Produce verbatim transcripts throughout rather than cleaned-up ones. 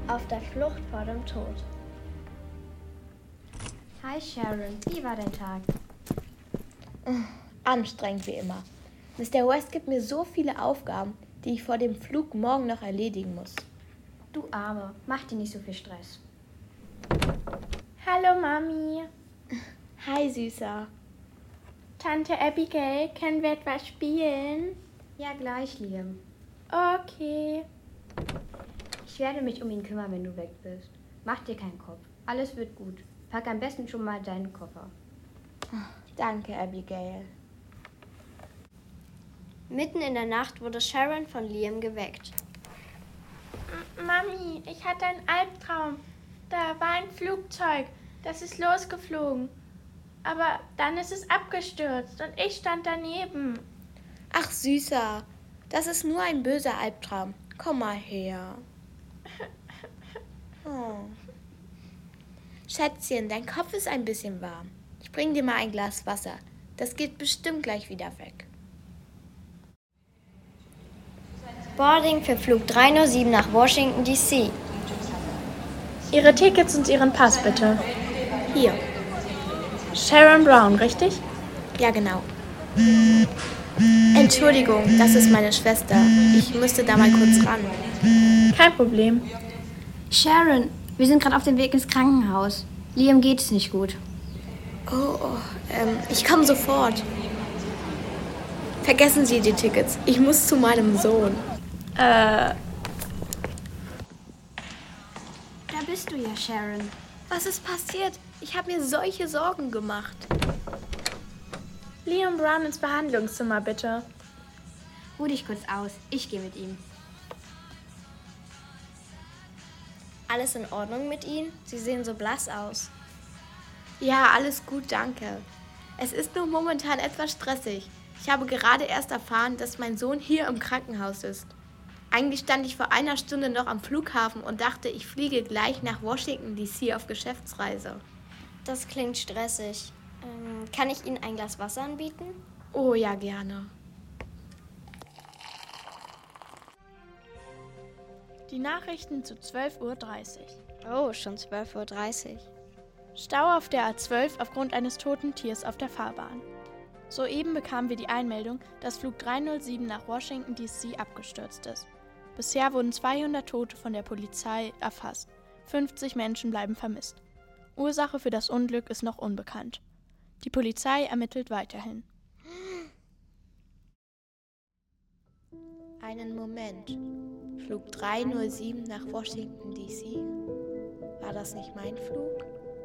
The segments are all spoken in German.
Auf der Flucht vor dem Tod. Hi Sharon, wie war dein Tag? Anstrengend wie immer. Mister West gibt mir so viele Aufgaben, die ich vor dem Flug morgen noch erledigen muss. Du Arme, mach dir nicht so viel Stress. Hallo Mami. Hi Süßer. Tante Abigail, können wir etwas spielen? Ja, gleich, Liam. Okay. Ich werde mich um ihn kümmern, wenn du weg bist. Mach dir keinen Kopf. Alles wird gut. Pack am besten schon mal deinen Koffer. Danke, Abigail. Mitten in der Nacht wurde Sharon von Liam geweckt. M- Mami, ich hatte einen Albtraum. Da war ein Flugzeug. Das ist losgeflogen. Aber dann ist es abgestürzt und ich stand daneben. Ach Süßer, das ist nur ein böser Albtraum. Komm mal her. Oh. Schätzchen, dein Kopf ist ein bisschen warm. Ich bring dir mal ein Glas Wasser. Das geht bestimmt gleich wieder weg. Boarding für Flug drei null sieben nach Washington, D C Ihre Tickets und Ihren Pass bitte. Hier. Sharon Brown, richtig? Ja, genau. Entschuldigung, das ist meine Schwester. Ich müsste da mal kurz ran. Kein Problem. Sharon, wir sind gerade auf dem Weg ins Krankenhaus. Liam geht es nicht gut. Oh, oh ähm, ich komme sofort. Vergessen Sie die Tickets. Ich muss zu meinem Sohn. Äh, Da bist du ja, Sharon. Was ist passiert? Ich habe mir solche Sorgen gemacht. Liam Brown ins Behandlungszimmer, bitte. Ruh dich kurz aus. Ich gehe mit ihm. Alles in Ordnung mit Ihnen? Sie sehen so blass aus. Ja, alles gut, danke. Es ist nur momentan etwas stressig. Ich habe gerade erst erfahren, dass mein Sohn hier im Krankenhaus ist. Eigentlich stand ich vor einer Stunde noch am Flughafen und dachte, ich fliege gleich nach Washington, D C auf Geschäftsreise. Das klingt stressig. Ähm, kann ich Ihnen ein Glas Wasser anbieten? Oh ja, gerne. Die Nachrichten zu zwölf Uhr dreißig. Oh, schon zwölf Uhr dreißig. Stau auf der A zwölf aufgrund eines toten Tiers auf der Fahrbahn. Soeben bekamen wir die Einmeldung, dass Flug drei null sieben nach Washington, D C abgestürzt ist. Bisher wurden zweihundert Tote von der Polizei erfasst. fünfzig Menschen bleiben vermisst. Ursache für das Unglück ist noch unbekannt. Die Polizei ermittelt weiterhin. Einen Moment. Flug drei null sieben nach Washington, D C? War das nicht mein Flug?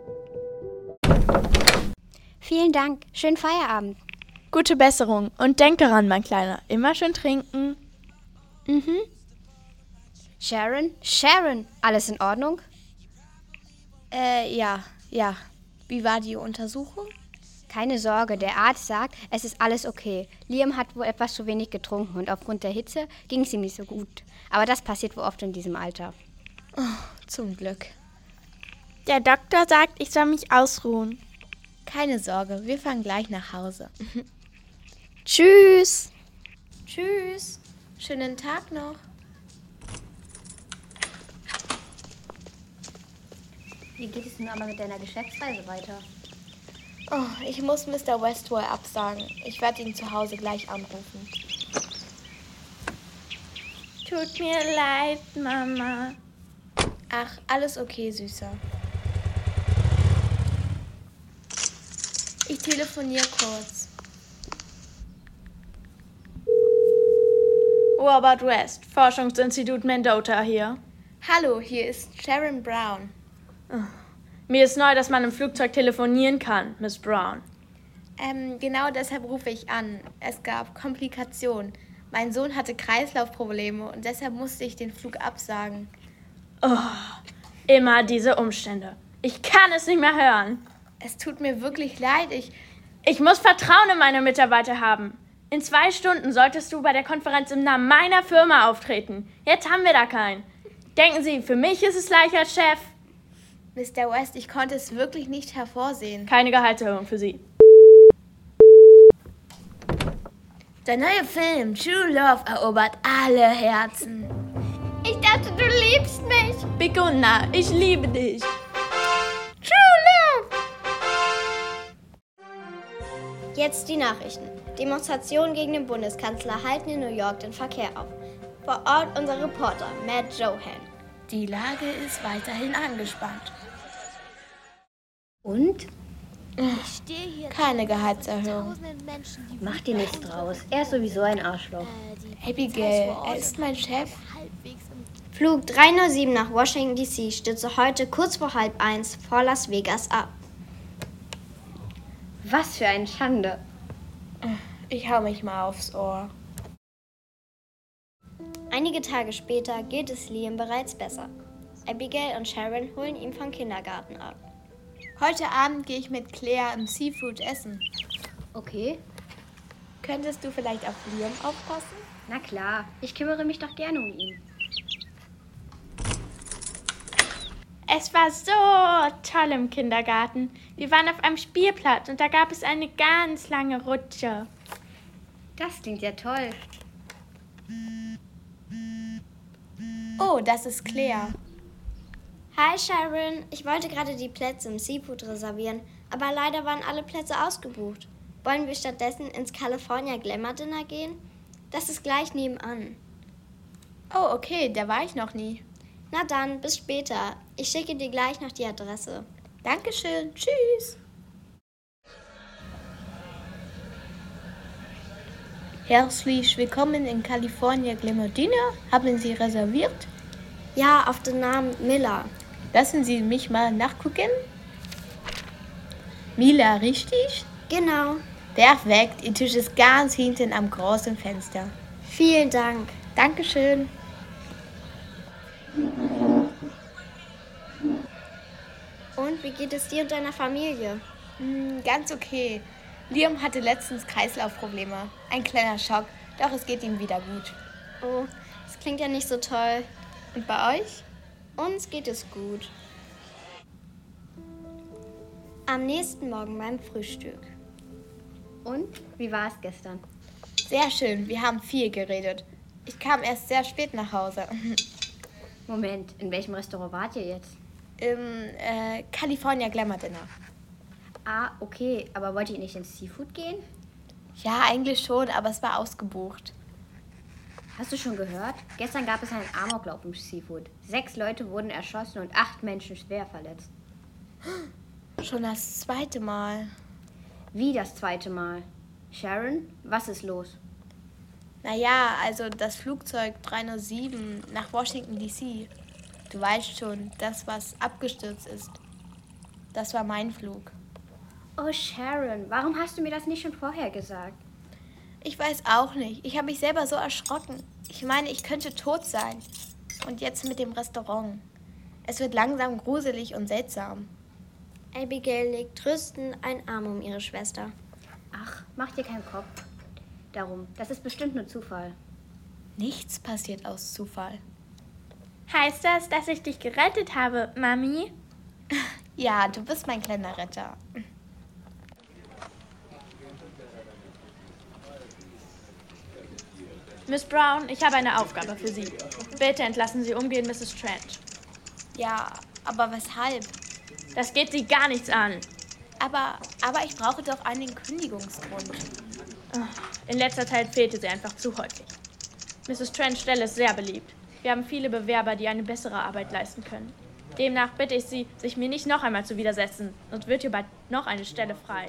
Vielen Dank. Schönen Feierabend. Gute Besserung und denk daran, mein Kleiner, immer schön trinken. Mhm. Sharon? Sharon, alles in Ordnung? Äh, ja, ja. Wie war die Untersuchung? Keine Sorge, der Arzt sagt, es ist alles okay. Liam hat wohl etwas zu wenig getrunken und aufgrund der Hitze ging es ihm nicht so gut. Aber das passiert wohl oft in diesem Alter. Oh, zum Glück. Der Doktor sagt, ich soll mich ausruhen. Keine Sorge, wir fahren gleich nach Hause. Tschüss. Tschüss. Schönen Tag noch. Wie geht es nun aber mit deiner Geschäftsreise weiter? Oh, ich muss Mister West wohl absagen. Ich werde ihn zu Hause gleich anrufen. Tut mir leid, Mama. Ach, alles okay, Süßer. Ich telefoniere kurz. Robert West, Forschungsinstitut Mendota hier. Hallo, hier ist Sharon Brown. Mir ist neu, dass man im Flugzeug telefonieren kann, Miss Brown. Ähm, genau deshalb rufe ich an. Es gab Komplikationen. Mein Sohn hatte Kreislaufprobleme und deshalb musste ich den Flug absagen. Oh, immer diese Umstände. Ich kann es nicht mehr hören. Es tut mir wirklich leid. Ich, Ich muss Vertrauen in meine Mitarbeiter haben. In zwei Stunden solltest du bei der Konferenz im Namen meiner Firma auftreten. Jetzt haben wir da keinen. Denken Sie, für mich ist es leicht als Chef. Mister West, ich konnte es wirklich nicht hervorsehen. Keine Gehaltserhöhung für Sie. Der neue Film True Love erobert alle Herzen. Ich dachte, du liebst liebst mich. Big Unna, ich liebe dich. True Love! Jetzt die Nachrichten. Demonstrationen gegen den Bundeskanzler halten in New York den Verkehr auf. Vor Ort unser Reporter Matt Johan. Die Lage ist weiterhin angespannt. Und? Keine Gehaltserhöhung. Mach dir nichts draus. Er ist sowieso ein Arschloch. Abigail, er ist mein Chef. Flug drei null sieben nach Washington D C stürzte heute kurz vor halb eins vor Las Vegas ab. Was für eine Schande. Ich hau mich mal aufs Ohr. Einige Tage später geht es Liam bereits besser. Abigail und Sharon holen ihn vom Kindergarten ab. Heute Abend gehe ich mit Claire im Seafood essen. Okay. Könntest du vielleicht auf Liam aufpassen? Na klar, ich kümmere mich doch gerne um ihn. Es war so toll im Kindergarten. Wir waren auf einem Spielplatz und da gab es eine ganz lange Rutsche. Das klingt ja toll. Oh, das ist Claire. Hi Sharon, ich wollte gerade die Plätze im Seafood reservieren, aber leider waren alle Plätze ausgebucht. Wollen wir stattdessen ins California Glamour Dinner gehen? Das ist gleich nebenan. Oh, okay, da war ich noch nie. Na dann, bis später. Ich schicke dir gleich noch die Adresse. Dankeschön, tschüss. Herzlich willkommen in California Glamour Dinner. Haben Sie reserviert? Ja, auf den Namen Miller. Lassen Sie mich mal nachgucken. Mila, richtig? Genau. Perfekt, Ihr Tisch ist ganz hinten am großen Fenster. Vielen Dank. Dankeschön. Und wie geht es dir und deiner Familie? Hm, ganz okay. Liam hatte letztens Kreislaufprobleme. Ein kleiner Schock, doch es geht ihm wieder gut. Oh, das klingt ja nicht so toll. Und bei euch? Uns geht es gut. Am nächsten Morgen beim Frühstück. Und? Wie war es gestern? Sehr schön, wir haben viel geredet. Ich kam erst sehr spät nach Hause. Moment, in welchem Restaurant wart ihr jetzt? Im äh, California Glamour Dinner. Ah, okay, aber wollt ihr nicht ins Seafood gehen? Ja, eigentlich schon, aber es war ausgebucht. Hast du schon gehört? Gestern gab es einen Amoklauf im Seafood. Sechs Leute wurden erschossen und acht Menschen schwer verletzt. Schon das zweite Mal. Wie das zweite Mal? Sharon, was ist los? Naja, also das Flugzeug drei null sieben nach Washington D C. Du weißt schon, das, was abgestürzt ist. Das war mein Flug. Oh Sharon, warum hast du mir das nicht schon vorher gesagt? Ich weiß auch nicht. Ich habe mich selber so erschrocken. Ich meine, ich könnte tot sein. Und jetzt mit dem Restaurant. Es wird langsam gruselig und seltsam. Abigail legt tröstend einen Arm um ihre Schwester. Ach, mach dir keinen Kopf darum. Das ist bestimmt nur Zufall. Nichts passiert aus Zufall. Heißt das, dass ich dich gerettet habe, Mami? Ja, du bist mein kleiner Retter. Miss Brown, ich habe eine Aufgabe für Sie. Bitte entlassen Sie umgehend Misses Trent. Ja, aber weshalb? Das geht Sie gar nichts an. Aber, aber ich brauche doch einen Kündigungsgrund. In letzter Zeit fehlte sie einfach zu häufig. Misses Trents Stelle ist sehr beliebt. Wir haben viele Bewerber, die eine bessere Arbeit leisten können. Demnach bitte ich Sie, sich mir nicht noch einmal zu widersetzen, sonst wird hier bald noch eine Stelle frei.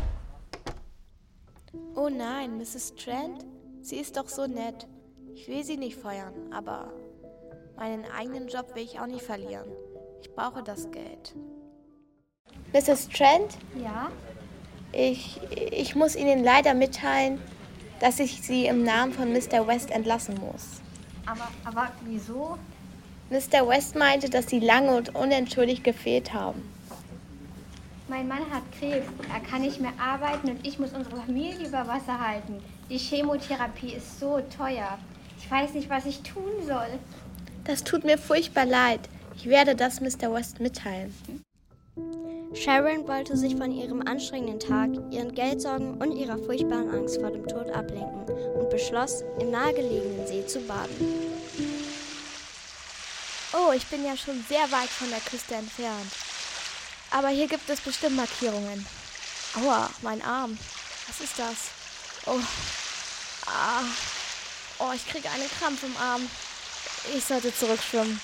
Oh nein, Misses Trent? Sie ist doch so nett. Ich will sie nicht feuern, aber meinen eigenen Job will ich auch nicht verlieren. Ich brauche das Geld. Misses Trent? Ja? Ich, ich muss Ihnen leider mitteilen, dass ich Sie im Namen von Mister West entlassen muss. Aber, aber wieso? Mister West meinte, dass Sie lange und unentschuldigt gefehlt haben. Mein Mann hat Krebs, er kann nicht mehr arbeiten und ich muss unsere Familie über Wasser halten. Die Chemotherapie ist so teuer. Ich weiß nicht, was ich tun soll. Das tut mir furchtbar leid. Ich werde das Mister West mitteilen. Sharon wollte sich von ihrem anstrengenden Tag, ihren Geldsorgen und ihrer furchtbaren Angst vor dem Tod ablenken und beschloss, im nahegelegenen See zu baden. Oh, ich bin ja schon sehr weit von der Küste entfernt. Aber hier gibt es bestimmt Markierungen. Aua, mein Arm. Was ist das? Oh, ah. Oh, ich kriege einen Krampf im Arm. Ich sollte zurückschwimmen.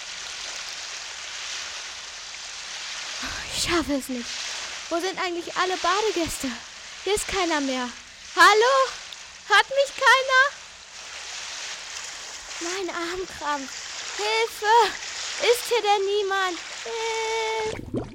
Ich schaffe es nicht. Wo sind eigentlich alle Badegäste? Hier ist keiner mehr. Hallo? Hat mich keiner? Mein Arm krampft. Hilfe! Ist hier denn niemand? Hilfe!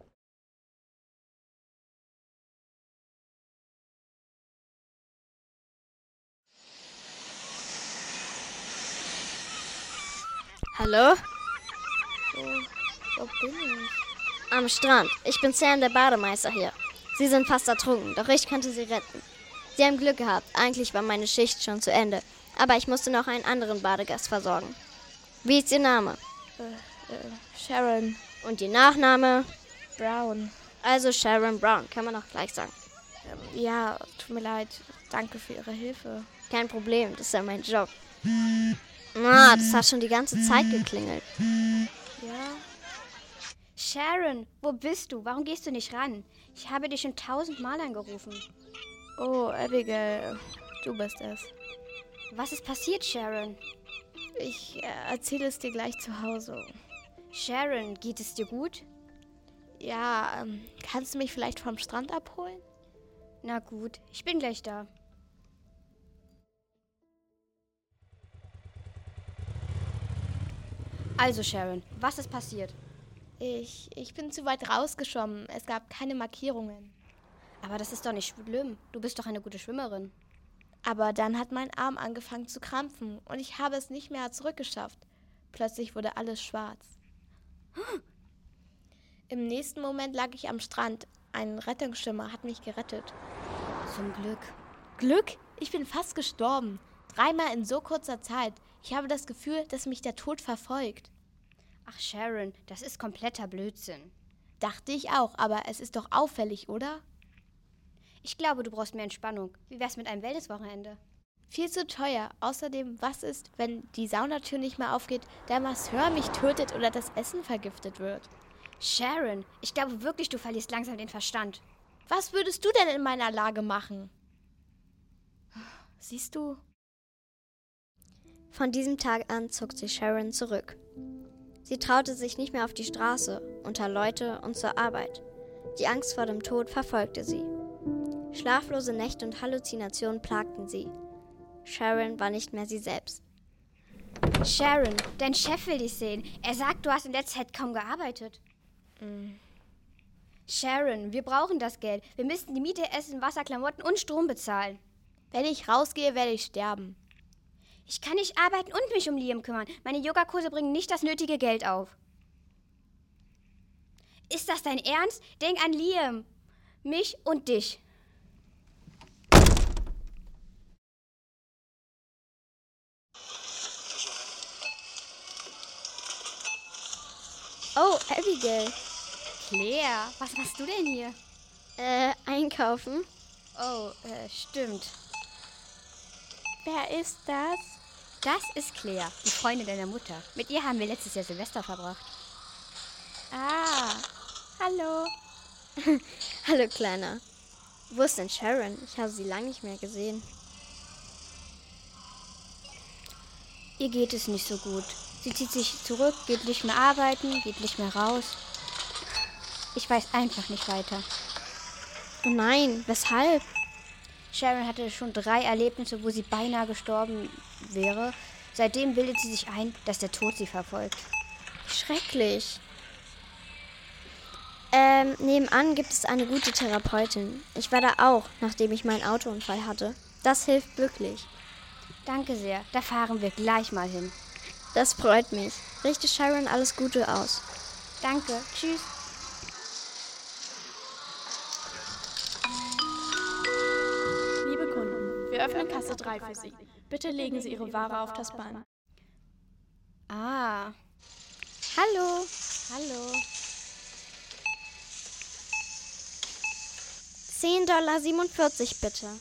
Hallo? Wo, wo bin ich? Am Strand. Ich bin Sam, der Bademeister hier. Sie sind fast ertrunken, doch ich konnte sie retten. Sie haben Glück gehabt. Eigentlich war meine Schicht schon zu Ende. Aber ich musste noch einen anderen Badegast versorgen. Wie ist Ihr Name? Äh, äh, Sharon Und Ihr Nachname? Brown. Also Sharon Brown, kann man auch gleich sagen. Ähm, ja, tut mir leid. Danke für Ihre Hilfe. Kein Problem, das ist ja mein Job. Ah, das hat schon die ganze Zeit geklingelt. Ja? Sharon, wo bist du? Warum gehst du nicht ran? Ich habe dich schon tausendmal angerufen. Oh, Abigail, du bist es. Was ist passiert, Sharon? Ich äh, erzähle es dir gleich zu Hause. Sharon, geht es dir gut? Ja, ähm, kannst du mich vielleicht vom Strand abholen? Na gut, ich bin gleich da. Also, Sharon, was ist passiert? Ich, ich bin zu weit rausgeschwommen. Es gab keine Markierungen. Aber das ist doch nicht schlimm. Du bist doch eine gute Schwimmerin. Aber dann hat mein Arm angefangen zu krampfen und ich habe es nicht mehr zurückgeschafft. Plötzlich wurde alles schwarz. Im nächsten Moment lag ich am Strand. Ein Rettungsschwimmer hat mich gerettet. Zum Glück. Glück? Ich bin fast gestorben. Dreimal in so kurzer Zeit. Ich habe das Gefühl, dass mich der Tod verfolgt. Ach, Sharon, das ist kompletter Blödsinn. Dachte ich auch, aber es ist doch auffällig, oder? Ich glaube, du brauchst mehr Entspannung. Wie wär's mit einem Wellnesswochenende? Viel zu teuer. Außerdem, was ist, wenn die Saunatür nicht mehr aufgeht, der Masseur mich tötet oder das Essen vergiftet wird? Sharon, ich glaube wirklich, du verlierst langsam den Verstand. Was würdest du denn in meiner Lage machen? Siehst du? Von diesem Tag an zog sich Sharon zurück. Sie traute sich nicht mehr auf die Straße, unter Leute und zur Arbeit. Die Angst vor dem Tod verfolgte sie. Schlaflose Nächte und Halluzinationen plagten sie. Sharon war nicht mehr sie selbst. Sharon, dein Chef will dich sehen. Er sagt, du hast in letzter Zeit kaum gearbeitet. Mm. Sharon, wir brauchen das Geld. Wir müssen die Miete, Essen, Wasser, Klamotten und Strom bezahlen. Wenn ich rausgehe, werde ich sterben. Ich kann nicht arbeiten und mich um Liam kümmern. Meine Yogakurse bringen nicht das nötige Geld auf. Ist das dein Ernst? Denk an Liam, mich und dich. Oh, Abigail. Claire, was machst du denn hier? Äh, einkaufen? Oh, äh, stimmt. Wer ist das? Das ist Claire, die Freundin deiner Mutter. Mit ihr haben wir letztes Jahr Silvester verbracht. Ah, hallo. Hallo, Kleiner. Wo ist denn Sharon? Ich habe sie lange nicht mehr gesehen. Ihr geht es nicht so gut. Sie zieht sich zurück, geht nicht mehr arbeiten, geht nicht mehr raus. Ich weiß einfach nicht weiter. Oh nein, weshalb? Sharon hatte schon drei Erlebnisse, wo sie beinahe gestorben wäre. Seitdem bildet sie sich ein, dass der Tod sie verfolgt. Schrecklich. Ähm, nebenan gibt es eine gute Therapeutin. Ich war da auch, nachdem ich meinen Autounfall hatte. Das hilft wirklich. Danke sehr, da fahren wir gleich mal hin. Das freut mich. Richte Sharon alles Gute aus. Danke, tschüss. Liebe Kunden, wir öffnen Kasse drei für Sie. Bitte legen Sie Ihre Ware auf das Band. Ah, Hallo. hallo. zehn Komma siebenundvierzig Dollar bitte.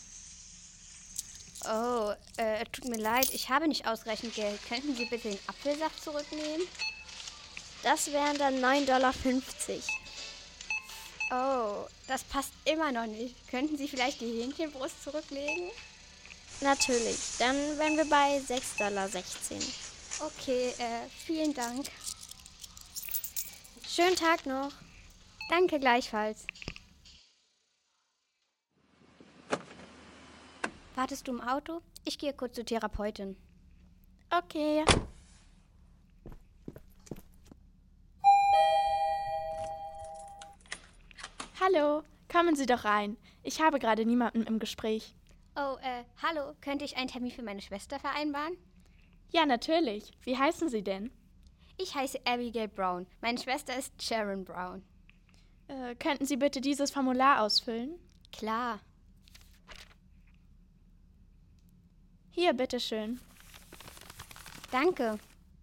Oh, äh, tut mir leid, ich habe nicht ausreichend Geld. Könnten Sie bitte den Apfelsaft zurücknehmen? Das wären dann neun Dollar fünfzig. Oh, das passt immer noch nicht. Könnten Sie vielleicht die Hähnchenbrust zurücklegen? Natürlich, dann wären wir bei sechs Dollar sechzehn. Okay, äh, vielen Dank. Schönen Tag noch. Danke gleichfalls. Wartest du im Auto? Ich gehe kurz zur Therapeutin. Okay. Hallo, kommen Sie doch rein. Ich habe gerade niemanden im Gespräch. Oh, äh, hallo, könnte ich einen Termin für meine Schwester vereinbaren? Ja, natürlich. Wie heißen Sie denn? Ich heiße Abigail Brown. Meine Schwester ist Sharon Brown. Äh, könnten Sie bitte dieses Formular ausfüllen? Klar. Hier, bitteschön. Danke.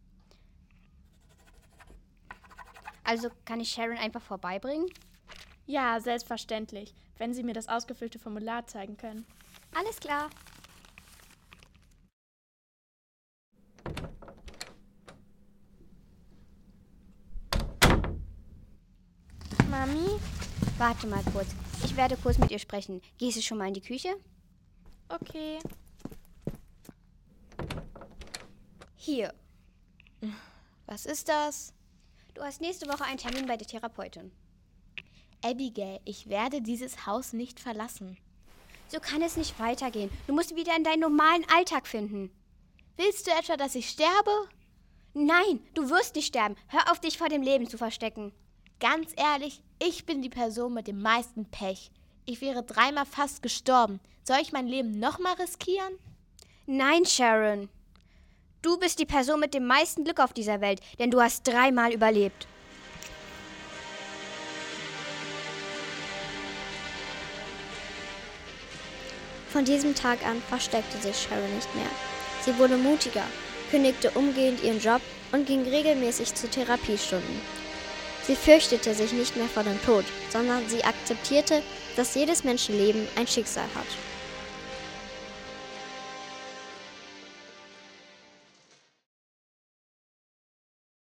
Also kann ich Sharon einfach vorbeibringen? Ja, selbstverständlich, wenn Sie mir das ausgefüllte Formular zeigen können. Alles klar. Mami? Warte mal kurz. Ich werde kurz mit ihr sprechen. Gehst du schon mal in die Küche? Okay. Hier. Was ist das? Du hast nächste Woche einen Termin bei der Therapeutin. Abigail, ich werde dieses Haus nicht verlassen. So kann es nicht weitergehen. Du musst wieder in deinen normalen Alltag finden. Willst du etwa, dass ich sterbe? Nein, du wirst nicht sterben. Hör auf, dich vor dem Leben zu verstecken. Ganz ehrlich, ich bin die Person mit dem meisten Pech. Ich wäre dreimal fast gestorben. Soll ich mein Leben nochmal riskieren? Nein, Sharon. Du bist die Person mit dem meisten Glück auf dieser Welt, denn du hast dreimal überlebt. Von diesem Tag an versteckte sich Sharon nicht mehr. Sie wurde mutiger, kündigte umgehend ihren Job und ging regelmäßig zu Therapiestunden. Sie fürchtete sich nicht mehr vor dem Tod, sondern sie akzeptierte, dass jedes Menschenleben ein Schicksal hat.